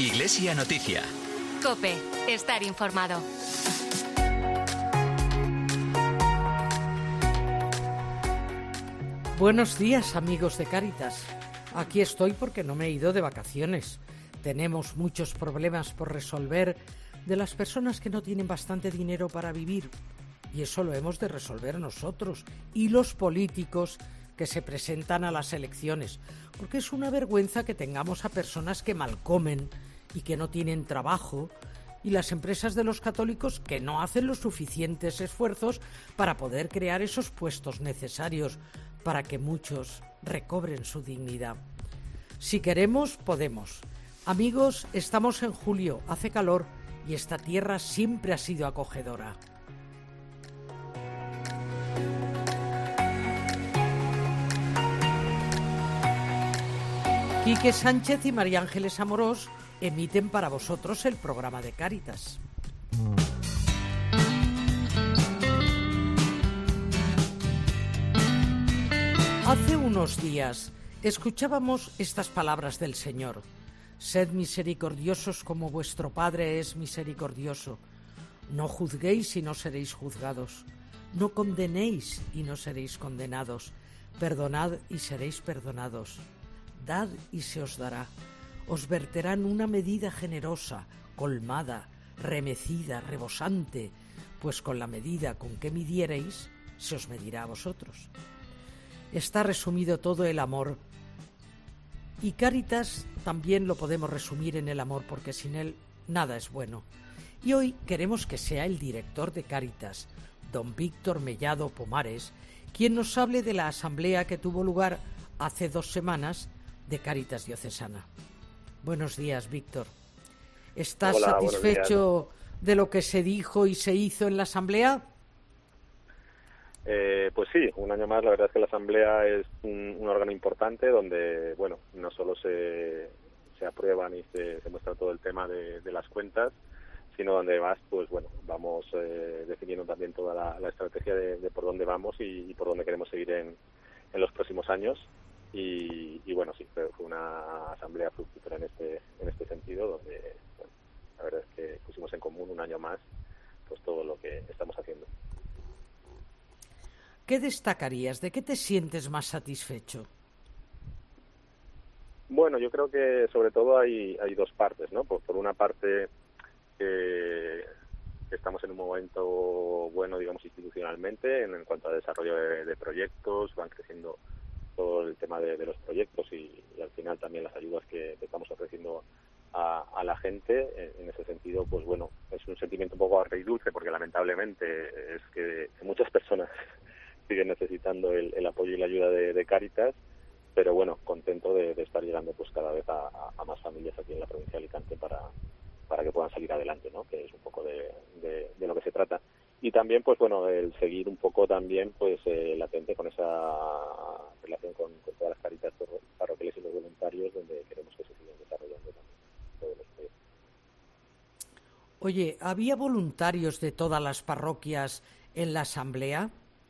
Iglesia Noticia. COPE. Estar informado. Buenos días, amigos de Cáritas. Aquí estoy porque no me he ido de vacaciones. Tenemos muchos problemas por resolver de las personas que no tienen bastante dinero para vivir. Y eso lo hemos de resolver nosotros y los políticos que se presentan a las elecciones. Porque es una vergüenza que tengamos a personas que malcomen y que no tienen trabajo, y las empresas de los católicos que no hacen los suficientes esfuerzos para poder crear esos puestos necesarios para que muchos recobren su dignidad. Si queremos, podemos. Amigos, estamos en julio, hace calor y esta tierra siempre ha sido acogedora. Quique Sánchez y María Ángeles Amorós emiten para vosotros el programa de Cáritas. Hace unos días escuchábamos estas palabras del Señor: sed misericordiosos como vuestro Padre es misericordioso. No juzguéis y no seréis juzgados. No condenéis y no seréis condenados. Perdonad y seréis perdonados. Dad y se os dará. Os verterán una medida generosa, colmada, remecida, rebosante, pues con la medida con que midiereis, se os medirá a vosotros. Está resumido todo el amor, y Cáritas también lo podemos resumir en el amor, porque sin él nada es bueno. Y hoy queremos que sea el director de Cáritas, don Víctor Mellado Pomares, quien nos hable de la asamblea que tuvo lugar hace 2 semanas de Cáritas Diocesana. Buenos días, Víctor. ¿Estás satisfecho de lo que se dijo y se hizo en la asamblea? Pues sí, un año más. La verdad es que la asamblea es un órgano importante donde, bueno, no solo se aprueban y se muestra todo el tema de las cuentas, sino donde además, pues bueno, vamos definiendo también toda la estrategia de por dónde vamos y por dónde queremos seguir en los próximos años. Y bueno, sí, fue una asamblea fructífera en este sentido, donde, bueno, la verdad es que pusimos en común un año más pues todo lo que estamos haciendo. ¿Qué destacarías? ¿De qué te sientes más satisfecho? Bueno, yo creo que sobre todo hay 2 partes, ¿no? Por una parte, estamos en un momento bueno, digamos, institucionalmente, en cuanto a desarrollo de proyectos, van creciendo todo el tema de los proyectos y al final también las ayudas que estamos ofreciendo a la gente. En ese sentido, pues bueno, es un sentimiento un poco agridulce, porque lamentablemente es que muchas personas siguen necesitando el apoyo y la ayuda de Cáritas, pero bueno, contento de estar llegando pues cada vez a más familias aquí en la provincia de Alicante para que puedan salir adelante, ¿no? Que es un poco de lo que se trata. Y también, pues bueno, el seguir un poco también pues latente con esa relación con todas las Cáritas parroquiales y los voluntarios, donde queremos que se sigan desarrollando también todos los proyectos. Oye, ¿había voluntarios de todas las parroquias en la asamblea?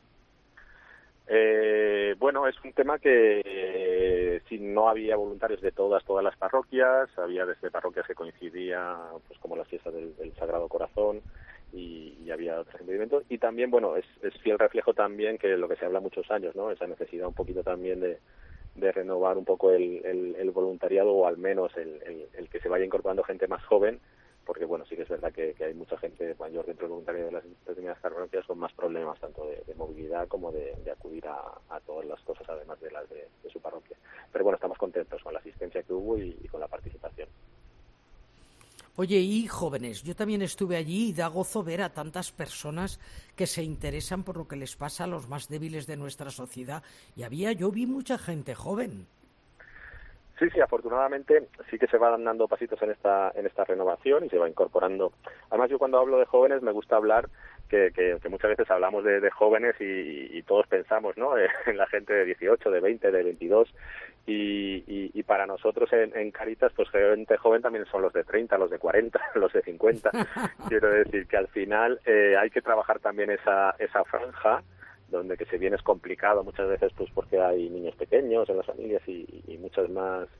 Bueno, es un tema que si no había voluntarios de todas las parroquias, había desde parroquias que coincidía, pues como la fiesta del Sagrado Corazón, y había otros impedimentos. Y también, bueno, es fiel reflejo también que lo que se habla muchos años, ¿no? Esa necesidad un poquito también de renovar un poco el voluntariado, o al menos el que se vaya incorporando gente más joven, porque bueno, sí que es verdad que hay mucha gente mayor dentro del voluntariado de las determinadas parroquias con más problemas tanto de movilidad como de acudir a todas las cosas, además de las de su parroquia. Pero bueno, estamos contentos con la asistencia que hubo y con la participación. Oye, y jóvenes, yo también estuve allí y da gozo ver a tantas personas que se interesan por lo que les pasa a los más débiles de nuestra sociedad. Y yo vi mucha gente joven. Sí, afortunadamente sí que se van dando pasitos en esta renovación y se va incorporando. Además, yo cuando hablo de jóvenes me gusta hablar que muchas veces hablamos de jóvenes y todos pensamos, ¿no? En la gente de 18, de 20, de 22 y para nosotros en Cáritas, pues gente joven también son los de 30, los de 40, los de 50. Quiero decir que al final hay que trabajar también esa franja, donde que si bien es complicado muchas veces pues porque hay niños pequeños en las familias y muchas más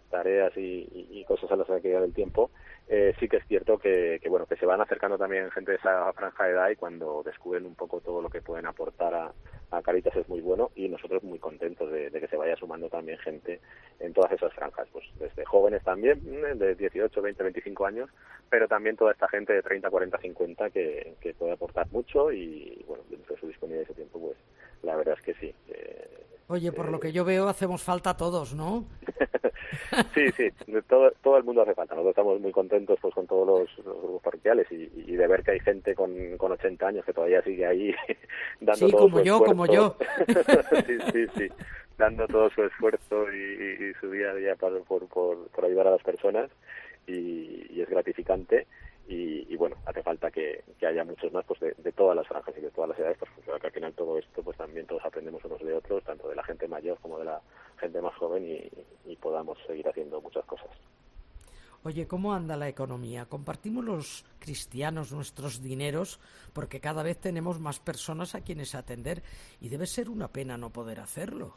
tareas y cosas a las que hay que dar el tiempo, sí que es cierto que bueno, que se van acercando también gente de esa franja de edad, y cuando descubren un poco todo lo que pueden aportar a Cáritas es muy bueno, y nosotros muy contentos de que se vaya sumando también gente en todas esas franjas, pues desde jóvenes también, de 18, 20, 25 años, pero también toda esta gente de 30, 40, 50 que puede aportar mucho, y bueno, dentro de su disponibilidad de ese tiempo, pues la verdad es que sí. Oye, por lo que yo veo, hacemos falta todos, ¿no? Sí, todo el mundo hace falta. Nosotros estamos muy contentos pues con todos los grupos parroquiales y de ver que hay gente con 80 años que todavía sigue ahí dando sí, todo como su yo, esfuerzo. como yo. Sí, dando todo su esfuerzo y su día a día por ayudar a las personas, y es gratificante. Y bueno, hace falta que haya muchos más pues de todas las franjas y de todas las edades, pues que al final todo esto pues también todos aprendemos unos de otros, tanto de la gente mayor como de la gente más joven, y podamos seguir haciendo muchas cosas. Oye, ¿cómo anda la economía? ¿Compartimos los cristianos nuestros dineros? Porque cada vez tenemos más personas a quienes atender y debe ser una pena no poder hacerlo.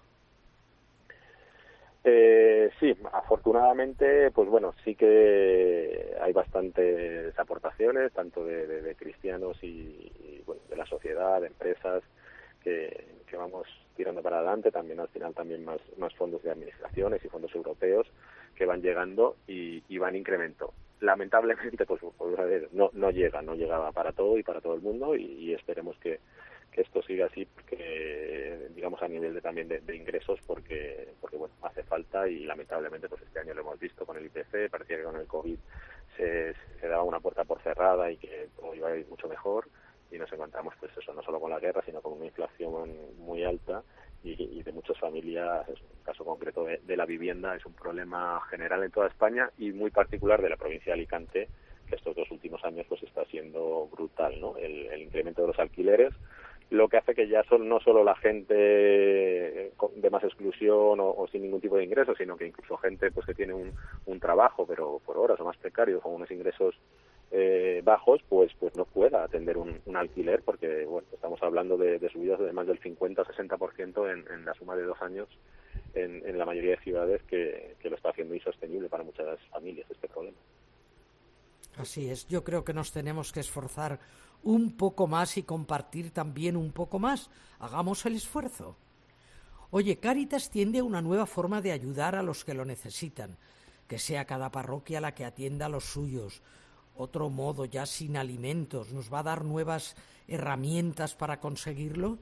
Sí, afortunadamente, pues bueno, sí que hay bastantes aportaciones, tanto de cristianos y bueno, de la sociedad, de empresas, que vamos tirando para adelante. También al final también más fondos de administraciones y fondos europeos que van llegando y van incremento. Lamentablemente, pues no llega para todo y para todo el mundo, y esperemos que esto siga así, porque digamos a nivel también de ingresos, porque bueno, hace falta, y lamentablemente pues este año lo hemos visto con el IPC. Parecía que con el COVID se daba una puerta por cerrada y que todo iba a ir mucho mejor, y nos encontramos pues eso, no solo con la guerra, sino con una inflación muy alta, y de muchas familias. Es un caso concreto de la vivienda, es un problema general en toda España y muy particular de la provincia de Alicante, que estos 2 últimos años pues está siendo brutal, ¿no? El incremento de los alquileres, lo que hace que ya no solo la gente de más exclusión o sin ningún tipo de ingresos, sino que incluso gente pues que tiene un trabajo, pero por horas o más precario, con unos ingresos bajos, pues no pueda atender un alquiler, porque bueno, estamos hablando de subidas de más del 50 o 60% en la suma de 2 años en la mayoría de ciudades, que lo está haciendo insostenible para muchas familias este problema. Así es, yo creo que nos tenemos que esforzar un poco más y compartir también un poco más. Hagamos el esfuerzo. Oye, Cáritas tiende a una nueva forma de ayudar a los que lo necesitan, que sea cada parroquia la que atienda a los suyos. Otro modo, ya sin alimentos, ¿nos va a dar nuevas herramientas para conseguirlo?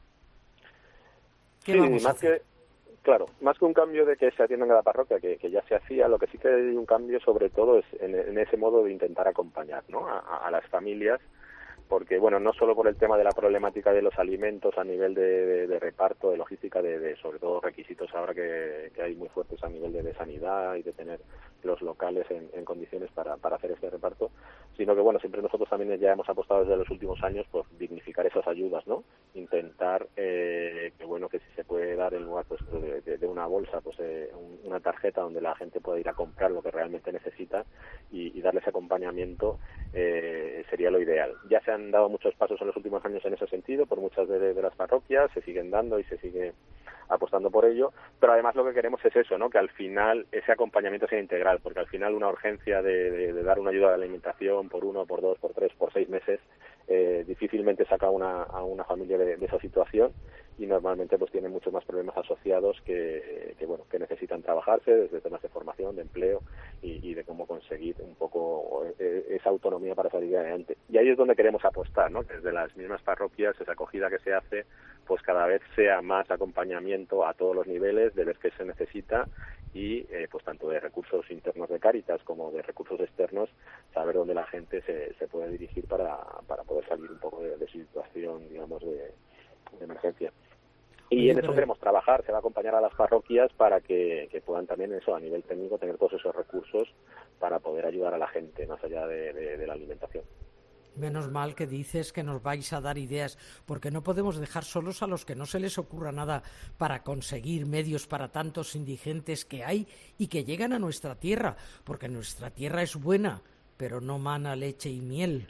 ¿Qué vamos a hacer? Claro, más que un cambio de que se atienda en cada parroquia, que ya se hacía, lo que sí que hay un cambio sobre todo es en ese modo de intentar acompañar, ¿no? a las familias, porque bueno, no solo por el tema de la problemática de los alimentos a nivel de reparto, de logística, de sobre todo requisitos ahora que hay muy fuertes a nivel de sanidad y de tener los locales en condiciones para hacer este reparto, sino que bueno, siempre nosotros también ya hemos apostado desde los últimos años por dignificar esas ayudas, ¿no? Intentar que bueno, que si se puede dar en lugar pues de una bolsa, pues una tarjeta donde la gente pueda ir a comprar lo que realmente necesita y darle ese acompañamiento, sería lo ideal. Ya se han dado muchos pasos en los últimos años en ese sentido por muchas de las parroquias, se siguen dando y se sigue apostando por ello, pero además lo que queremos es eso, ¿no? Que al final ese acompañamiento sea integral, porque al final una urgencia de dar una ayuda de alimentación por 1, por 2, por 3, por 6 meses difícilmente saca a una familia de esa situación, y normalmente pues tienen muchos más problemas asociados que necesitan trabajarse desde temas de formación, de empleo y de cómo conseguir un poco esa autonomía para salir adelante. Y ahí es donde queremos apostar, ¿no? Desde las mismas parroquias, esa acogida que se hace, pues cada vez sea más acompañamiento a todos los niveles, de ver qué se necesita, y pues tanto de recursos internos de Cáritas como de recursos externos, saber dónde la gente se puede dirigir para poder salir un poco de situación, digamos, de emergencia. Y en eso queremos trabajar, se va a acompañar a las parroquias para que puedan también eso a nivel técnico tener todos esos recursos para poder ayudar a la gente más allá de la alimentación. Menos mal que dices que nos vais a dar ideas, porque no podemos dejar solos a los que no se les ocurra nada para conseguir medios para tantos indigentes que hay y que llegan a nuestra tierra, porque nuestra tierra es buena, pero no mana leche y miel.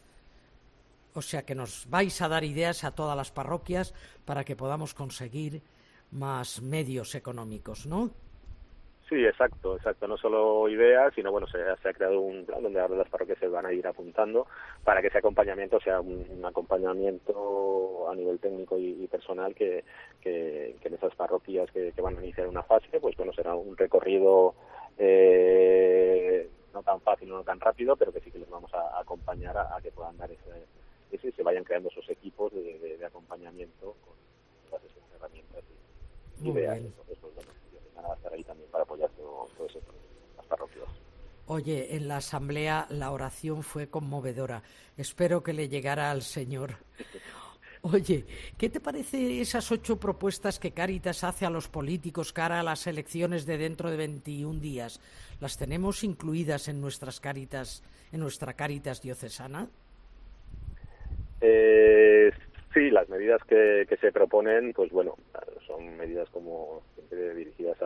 O sea que nos vais a dar ideas a todas las parroquias para que podamos conseguir más medios económicos, ¿no? Sí, exacto. No solo ideas, sino bueno, se ha creado un plan donde ahora las parroquias se van a ir apuntando para que ese acompañamiento sea un acompañamiento a nivel técnico y personal que en esas parroquias que van a iniciar una fase, pues bueno, será un recorrido no tan fácil, no tan rápido, pero que sí que les vamos a acompañar a que puedan dar ese y se vayan creando esos equipos de acompañamiento con todas esas herramientas y ideas. Entonces, pues bueno, van a estar ahí también para apoyar todo eso con las parroquias. Oye, en la asamblea la oración fue conmovedora. Espero que le llegara al Señor. Oye, ¿qué te parece esas 8 propuestas que Cáritas hace a los políticos cara a las elecciones de dentro de 21 días? ¿Las tenemos incluidas en nuestras Cáritas, en nuestra Cáritas diocesana? Sí, las medidas que se proponen, pues bueno, son medidas como siempre dirigidas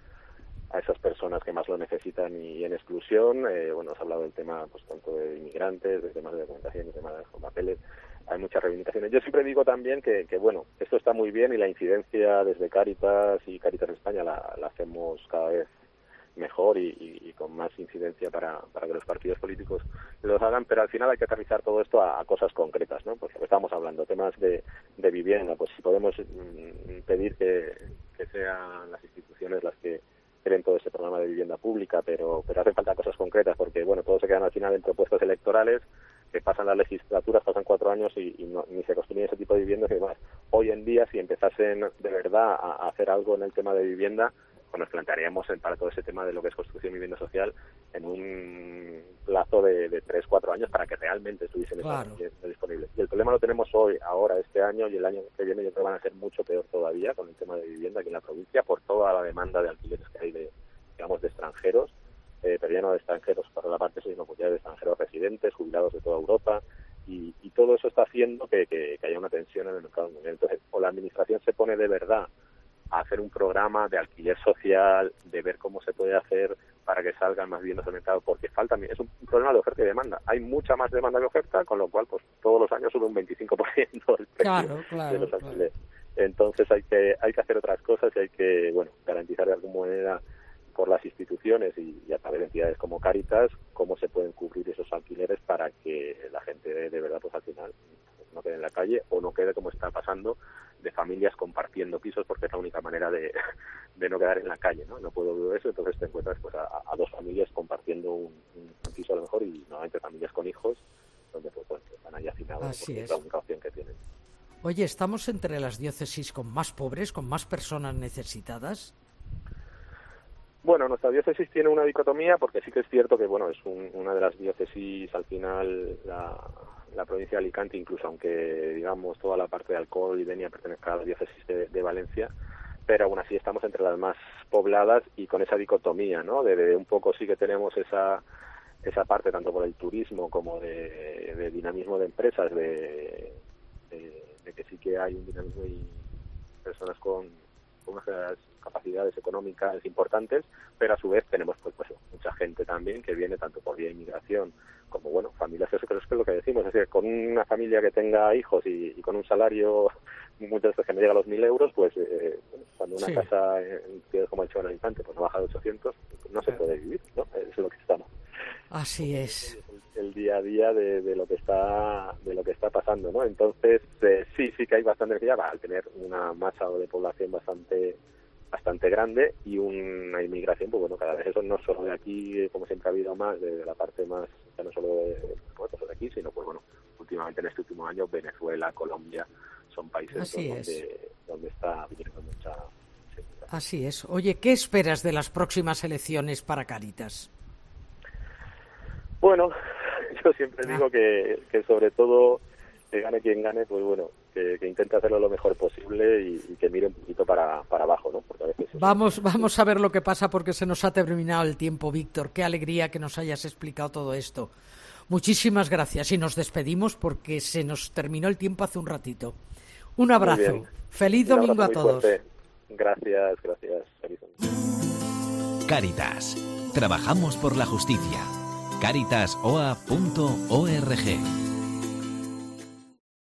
a esas personas que más lo necesitan y en exclusión. Bueno, has hablado del tema pues tanto de inmigrantes, de temas de documentación, de temas con papeles. Hay muchas reivindicaciones. Yo siempre digo también que bueno, esto está muy bien y la incidencia desde Cáritas y Cáritas España la hacemos cada vez mejor y con más incidencia para que los partidos políticos los hagan, pero al final hay que aterrizar todo esto a cosas concretas, ¿no? Pues lo que estamos hablando, temas de vivienda, pues si podemos pedir que sean las instituciones las que creen todo ese programa de vivienda pública, pero hacen falta cosas concretas, porque bueno, todos se quedan al final en propuestas electorales, que pasan las legislaturas, pasan 4 años y ni se construyen ese tipo de viviendas y demás. Hoy en día, si empezasen de verdad a hacer algo en el tema de vivienda, nos plantearíamos para todo ese tema de lo que es construcción y vivienda social en un plazo de 3-4 años para que realmente estuviesen disponibles. Y el problema lo tenemos hoy, ahora, este año y el año que viene. Yo creo que van a ser mucho peor todavía con el tema de vivienda aquí en la provincia por toda la demanda de alquileres que hay de extranjeros, pero ya no de extranjeros para la parte, sino pues ya de extranjeros residentes, jubilados de toda Europa, y todo eso está haciendo que haya una tensión en el mercado mundial. Entonces, o la administración se pone de verdad a hacer un programa de alquiler social, de ver cómo se puede hacer para que salgan más viviendas al mercado, porque falta, es un problema de oferta y demanda. Hay mucha más demanda que oferta, con lo cual pues todos los años sube un 25% el precio de los alquileres. Entonces hay que hacer otras cosas y hay que garantizar de alguna manera por las instituciones y a través de entidades como Cáritas cómo se pueden cubrir esos alquileres para que la gente de verdad pues al final no quede en la calle o no quede como está pasando de familias compartiendo pisos, porque es la única manera de no quedar en la calle, ¿no? No puedo ver eso, entonces te encuentras pues a 2 familias compartiendo un piso a lo mejor, y normalmente familias con hijos donde pues están ahí hacinados porque es la única opción que tienen. Oye, ¿estamos entre las diócesis con más pobres, con más personas necesitadas? Bueno, nuestra diócesis tiene una dicotomía, porque sí que es cierto que es una de las diócesis al final, la provincia de Alicante, incluso aunque digamos toda la parte de Alcor y Denia pertenezca a la diócesis de Valencia, pero aún así estamos entre las más pobladas y con esa dicotomía, ¿no? De un poco sí que tenemos esa parte tanto por el turismo como de dinamismo de empresas, de que sí que hay un dinamismo y personas con unas capacidades económicas importantes, pero a su vez tenemos pues mucha gente también que viene tanto por vía inmigración como familias, eso creo que es lo que decimos, es decir, con una familia que tenga hijos y con un salario muchas veces que no llega a los 1.000 euros, pues cuando una casa como ha hecho en Alicante pues no baja de 800, no se puede vivir, ¿no? Eso es lo que estamos. Así es. El día a día de lo que está pasando, ¿no? Entonces sí que hay bastante necesidad al tener una masa de población bastante grande y una inmigración, pues cada vez eso no solo de aquí, como siempre ha habido más, de la parte más, ya no solo de aquí, sino pues últimamente en este último año Venezuela, Colombia, son países donde está viniendo mucha gente. Así es. Oye, ¿qué esperas de las próximas elecciones para Cáritas? Bueno, yo siempre digo que sobre todo que gane quien gane, pues que intente hacerlo lo mejor posible y que mire un poquito para abajo, ¿no? Porque a veces vamos a ver lo que pasa, porque se nos ha terminado el tiempo, Víctor. Qué alegría que nos hayas explicado todo esto. Muchísimas gracias y nos despedimos porque se nos terminó el tiempo hace un ratito. Un abrazo. Feliz domingo a todos. Fuerte. Gracias. Feliz domingo. Cáritas. Trabajamos por la justicia. Caritas.oa.org